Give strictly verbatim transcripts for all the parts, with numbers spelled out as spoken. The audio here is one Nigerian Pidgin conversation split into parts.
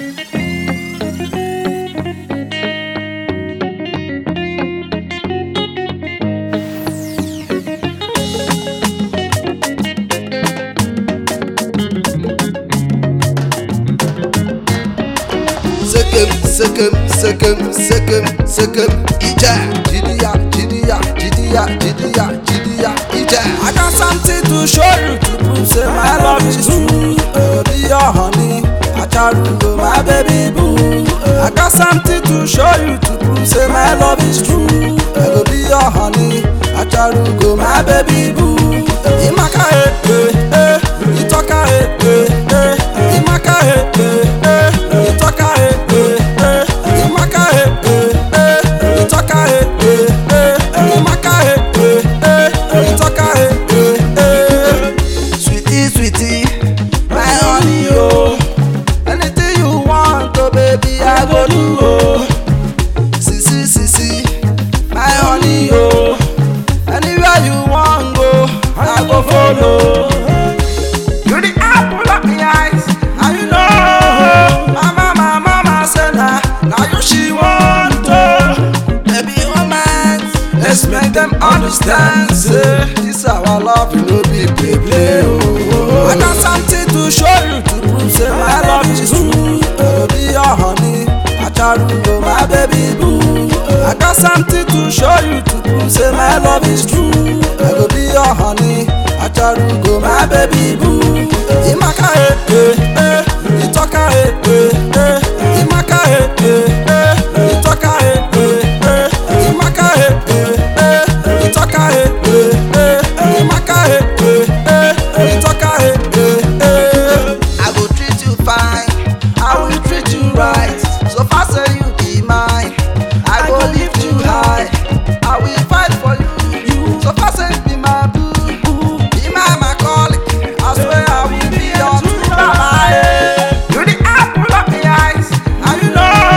Sıkım sıkım sıkım sıkım iyice Cidiya cidiya cidiya cidiya cidiya iyice I got something to show you to prove say my love is true. Uh, be your honey, Acharugo, my baby boo. Uh, I got something to show you to prove say my love is true. I go be your honey, Acharugo, my baby boo. Imaka eh eh eh, Itoka eh eh eh, Imaka eh eh eh, Itoka eh eh eh, Imaka eh eh eh, Itoka eh eh eh, Imaka eh eh eh, Itoka eh eh eh. Sweetie, sweetie, my honey oh, anything you want oh baby I go do oh. Sisi sisi, my honey oh, anywhere you want go I go follow. You the apple of my eyes, and you know mama, mama, mama say nah, now you she want to. Baby romance, let's make them understand. Say this our love, you know be play play oh. I got something to show you to prove say my love is true. Uh, be your honey, Acharugo, my baby boo. I got something to show you to prove say my love is true. I go be your honey, Acharugo, my baby boo. Imaka eh eh eh, Itoka eh eh eh, Imaka eh eh eh, Itoka eh eh eh, Imaka eh eh eh, Itoka eh eh eh, Imaka eh eh eh, Itoka eh eh eh. I go treat you fine, I will treat you right. So far say you be mine, I go lift you high, I will fight for you. So far say you be my boo, be my Macaulay, I swear I will be your true mama. You the apple of my eyes, and you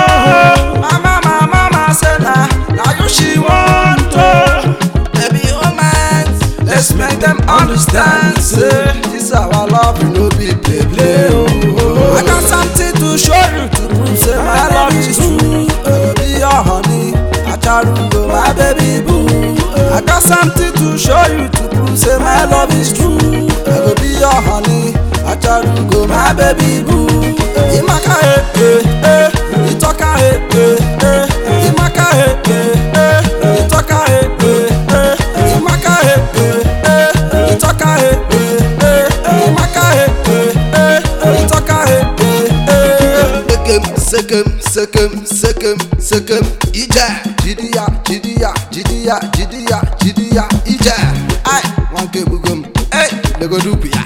know mama, mama, mama say nah, now you she want to. Baby romance, let's make them understand. Say this our love, you know be play play oh. I got something to show you to prove say my love is true. Uh, be your honey, Acharugo, my baby boo. I got something to show you to prove say my love is true. I go be your honey, Acharugo, my baby boo. Imaka eh eh eh, Itoka eh eh eh, Imaka eh eh eh, Itoka eh eh eh, Imaka eh eh eh, Itoka eh eh eh, Imaka eh eh eh, Itoka eh eh eh. Sıkım sıkım sıkım sıkım sıkım iyice Cidiya cidiya cidiya cidiya cidiya iyice Ay wanke bugum Hey lego dupiya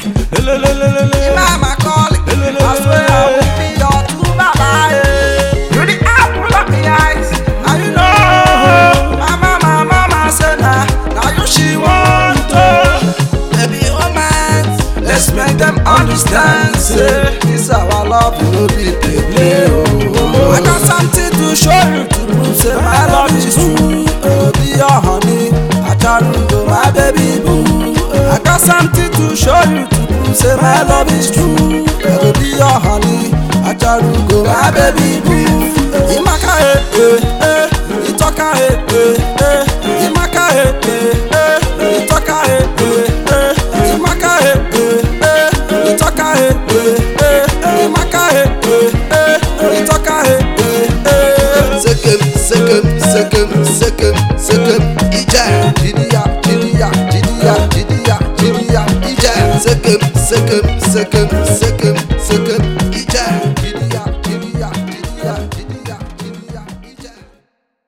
Mama calling I swear I will be your true mama. You the apple of my eyes, and you know mama, mama, mama say nah, now you she want to. Baby romance, Let's make them understand. Say this our love, you know be play play oh. I got something to show you to prove say my love is true. Uh, be your honey, Acharugo, my baby boo. I got something to show you to prove say my love is true. I go be your honey, Acharugo, my baby boo. Imaka eh eh eh, Itoka eh eh eh, Imaka eh eh eh, Itoka eh eh eh, Imaka eh eh eh, Itoka eh eh eh, Imaka eh eh eh, Itoka eh eh eh. Sıkım sıkım sıkım sıkım sıkım iyice Cidiya cidiya cidiya cidiya cidiya iyice Sıkım sıkım sıkım sıkım